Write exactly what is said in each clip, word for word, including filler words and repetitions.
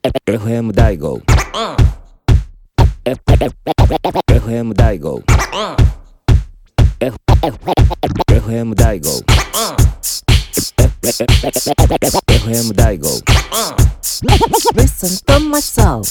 エフエム 大悟 エフエム 大悟 エフエム 大悟 エフエム 大悟 Listen to my soul.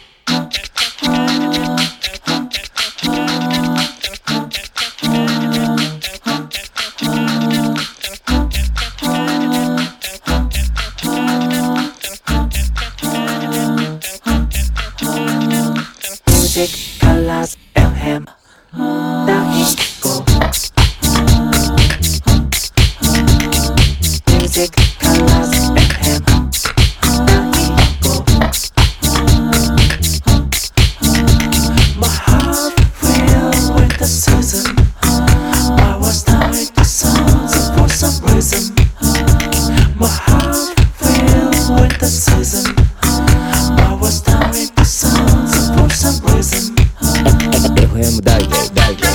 Music, colors, and him. Music, colors, and him. My heart filled with the season. I was down with the songs for some reason. My heart filled with the season. I was down with the songs for some reason. エフエム 大悟大悟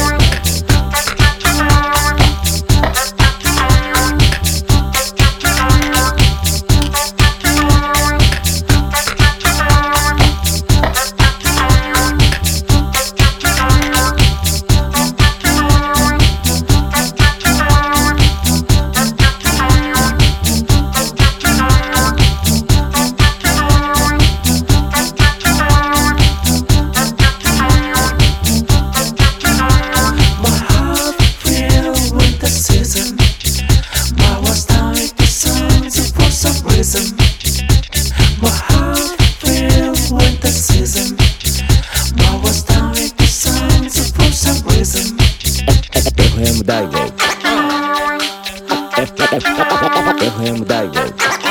My heart filled with the season. I was down with the songs for some reason. エフエム 大悟 エフエム 大悟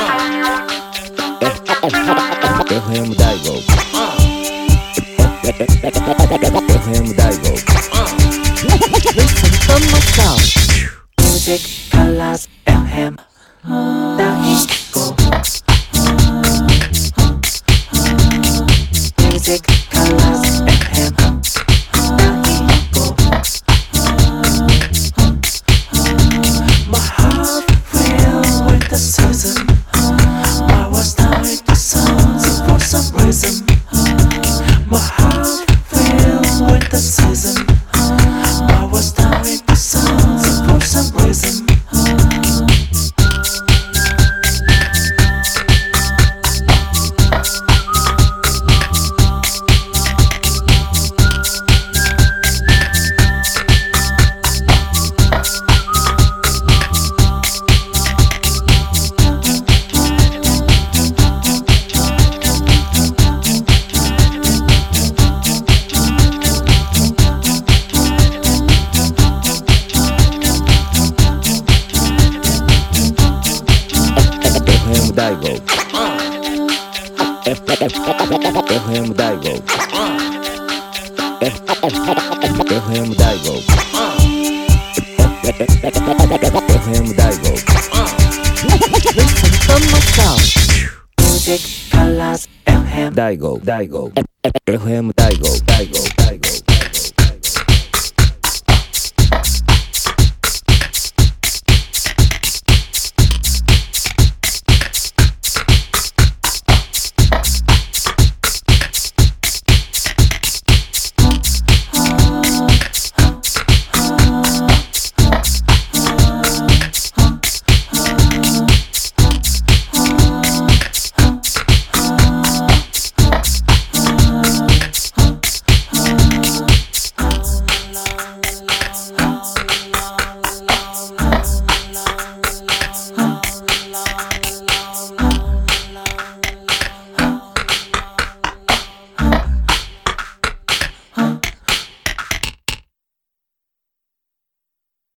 エフエム 大悟 エフエム 大悟 Listen to my soul. Music, colors, and him. Music, colors, and him. My heart filled with the season. I was down with the songs for some reason. My heart filled with the season. I was down with the songs for some reason. 大悟 エフエム 大悟 エフエム 大悟 エフエム 大悟 Listen to my soul. Music, colors, and him. 大悟大悟 エフエム 大悟大悟大悟